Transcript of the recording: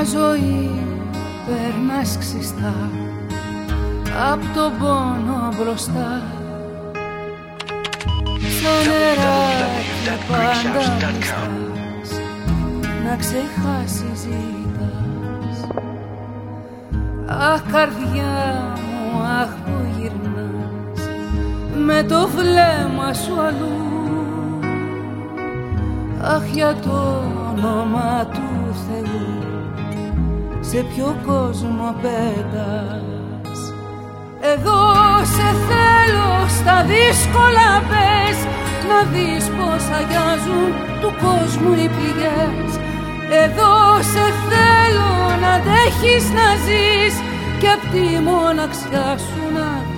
ζωή περνάς ξιστά απ' τον πόνο μπροστά. Σαν νεράκι πάντα μιστάς, να ξεχάσεις ζητάς. Αχ καρδιά μου, αχ που γυρνάς με το βλέμμα σου αλλού. Αχ για το όνομα του Θεού, σε ποιο κόσμο πέτας. Εδώ σε θέλω στα δύσκολα πες, να δεις πως αγιάζουν του κόσμου οι πληγές. Εδώ σε θέλω να αντέχεις να ζεις και απ' τη μοναξιά σου να